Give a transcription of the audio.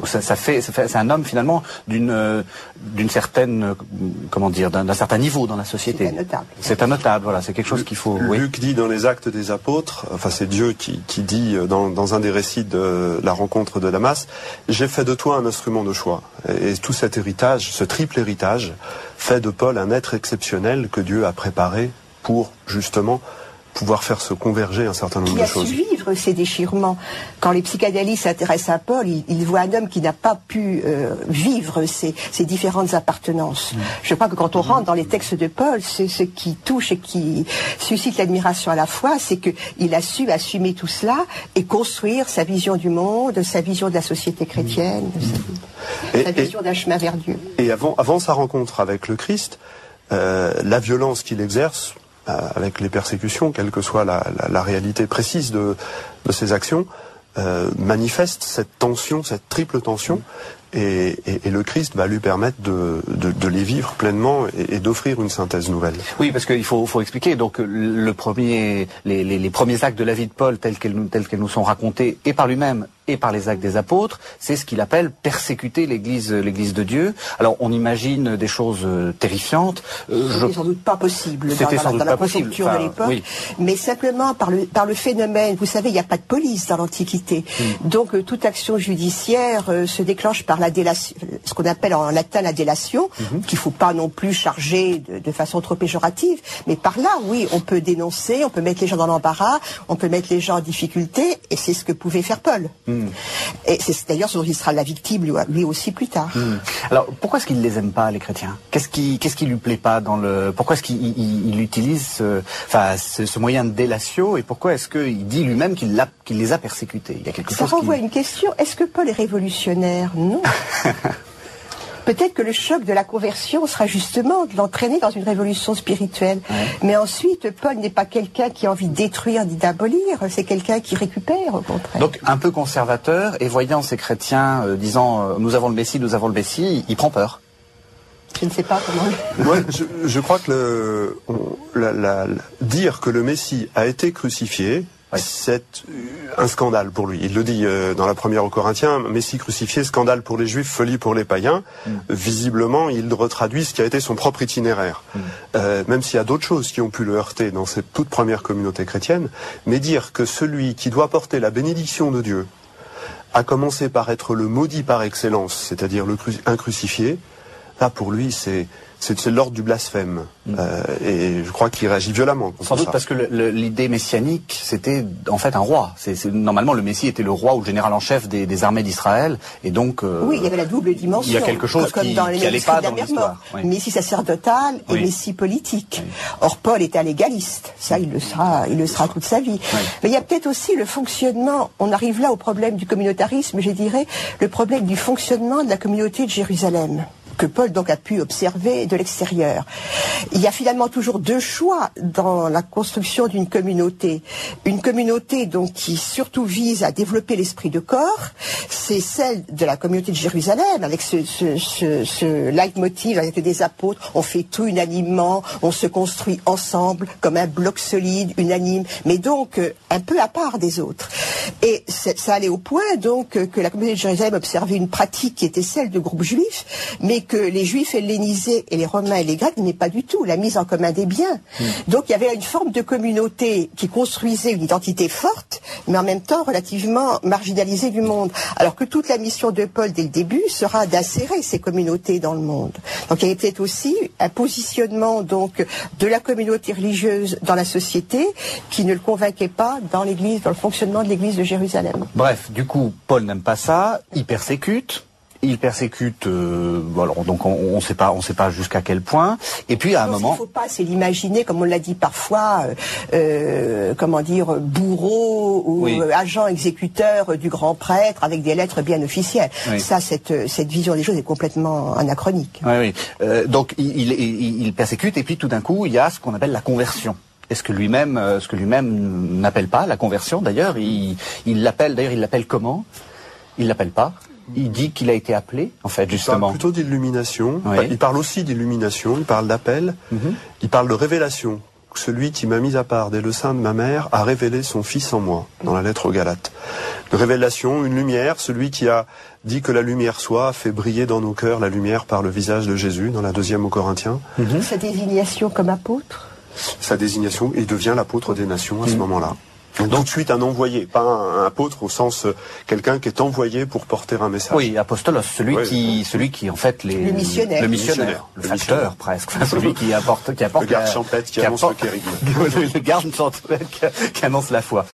Donc c'est un homme finalement d'une certaine, comment dire, d'un certain niveau dans la société. C'est un notable, voilà, c'est quelque chose qu'il faut... Luc dit dans les Actes des Apôtres, enfin c'est Dieu qui dit dans un des récits de la rencontre de Damas, j'ai fait de toi un instrument de choix. Et tout cet héritage, ce triple héritage, fait de Paul un être exceptionnel que Dieu a préparé pour justement pouvoir faire se converger un certain nombre de choses. Qui a su vivre ces déchirements. Quand les psychanalystes s'intéressent à Paul, ils voient un homme qui n'a pas pu vivre ces différentes appartenances. Je crois que quand on rentre dans les textes de Paul, c'est ce qui touche et qui suscite l'admiration à la fois, c'est qu'il a su assumer tout cela et construire sa vision du monde, sa vision de la société chrétienne, sa vision d'un chemin vers Dieu. Et avant sa rencontre avec le Christ, la violence qu'il exerce, avec les persécutions, quelle que soit la réalité précise de ces actions, manifeste cette tension, cette triple tension, et le Christ va lui permettre de les vivre pleinement et d'offrir une synthèse nouvelle. Oui, parce qu'il faut expliquer. Donc les premiers actes de la vie de Paul, tels qu'elles nous sont racontés, et par lui-même et par les Actes des Apôtres, c'est ce qu'il appelle persécuter l'Église de Dieu. Alors on imagine des choses terrifiantes. C'était sans doute pas possible dans la conjoncture de l'époque, oui. Mais simplement par le phénomène. Vous savez, il n'y a pas de police dans l'Antiquité, donc toute action judiciaire se déclenche par la délation, ce qu'on appelle en latin la délation, qu'il faut pas non plus charger de façon trop péjorative, mais par là, oui, on peut dénoncer, on peut mettre les gens dans l'embarras, on peut mettre les gens en difficulté, et c'est ce que pouvait faire Paul. Et c'est d'ailleurs ce dont il sera la victime lui aussi plus tard. Alors pourquoi est-ce qu'il les aime pas, les chrétiens? Qu'est-ce qui lui plaît pas dans le... Pourquoi est-ce qu'il utilise ce moyen de délatio, et pourquoi est-ce qu'il dit lui-même qu'il les a persécutés? Il y a quelque chose. Ça renvoie à une question. Est-ce que Paul est révolutionnaire? Non. Peut-être que le choc de la conversion sera justement de l'entraîner dans une révolution spirituelle. Ouais. Mais ensuite, Paul n'est pas quelqu'un qui a envie de détruire ni d'abolir, c'est quelqu'un qui récupère, au contraire. Donc un peu conservateur, et voyant ces chrétiens disant nous avons le Messie, il prend peur. Je ne sais pas comment... Ouais, je crois que dire que le Messie a été crucifié, c'est un scandale pour lui. Il le dit dans la première aux Corinthiens, Messie crucifié, scandale pour les Juifs, folie pour les païens. Visiblement, il retraduit ce qui a été son propre itinéraire. Même s'il y a d'autres choses qui ont pu le heurter dans cette toute première communauté chrétienne, mais dire que celui qui doit porter la bénédiction de Dieu a commencé par être le maudit par excellence, c'est-à-dire un crucifié, là pour lui c'est l'ordre du blasphème. Et je crois qu'il réagit violemment contre ça. Sans doute parce que l'idée messianique, c'était en fait un roi. Normalement, le Messie était le roi ou le général en chef des armées d'Israël. Et donc... oui, il y avait la double dimension. Il y a quelque chose qui n'allait pas dans l'histoire. Oui. Messie sacerdotal et Messie politique. Oui. Or, Paul était un légaliste. Ça, il le sera toute sa vie. Oui. Mais il y a peut-être aussi le fonctionnement, on arrive là au problème du communautarisme, je dirais, le problème du fonctionnement de la communauté de Jérusalem, que Paul donc a pu observer de l'extérieur. Il y a finalement toujours deux choix dans la construction d'une communauté. Une communauté donc qui surtout vise à développer l'esprit de corps, c'est celle de la communauté de Jérusalem, avec ce leitmotiv avec des apôtres, on fait tout unanimement, on se construit ensemble comme un bloc solide, unanime, mais donc un peu à part des autres. Et ça allait au point donc que la communauté de Jérusalem observait une pratique qui était celle de groupes juifs, mais que les Juifs hellénisés et les Romains et les Grecs n'aimaient pas du tout, la mise en commun des biens. Donc il y avait une forme de communauté qui construisait une identité forte, mais en même temps relativement marginalisée du monde. Alors que toute la mission de Paul dès le début sera d'insérer ces communautés dans le monde. Donc il y avait peut-être aussi un positionnement donc de la communauté religieuse dans la société qui ne le convainquait pas dans l'Église, dans le fonctionnement de l'Église de Jérusalem. Bref, du coup, Paul n'aime pas ça, il persécute. Il persécute, alors donc on sait pas jusqu'à quel point. Et puis à un moment, il faut pas, c'est l'imaginer comme on l'a dit parfois, comment dire, bourreau ou agent exécuteur du grand prêtre avec des lettres bien officielles. Oui. Ça, cette vision des choses est complètement anachronique. Oui. Donc il persécute et puis tout d'un coup il y a ce qu'on appelle la conversion. Est-ce que lui-même n'appelle pas la conversion d'ailleurs? Il l'appelle comment? Il l'appelle pas. Il dit qu'il a été appelé, en fait, justement. Il parle plutôt d'illumination. Oui. Il parle aussi d'illumination, il parle d'appel, il parle de révélation. celui qui m'a mis à part dès le sein de ma mère a révélé son Fils en moi, dans la lettre aux Galates. Une révélation, une lumière, celui qui a dit que la lumière soit, a fait briller dans nos cœurs la lumière par le visage de Jésus, dans la 2e aux Corinthiens. Sa désignation comme apôtre? Sa désignation, il devient l'apôtre des nations à ce moment-là. Donc tout de suite un envoyé, pas un apôtre au sens quelqu'un qui est envoyé pour porter un message. Oui, apostolos, celui qui en fait le missionnaire, le facteur presque, enfin, celui qui apporte le garde champêtre qui annonce le kérigme. Le garde champêtre qui annonce la foi.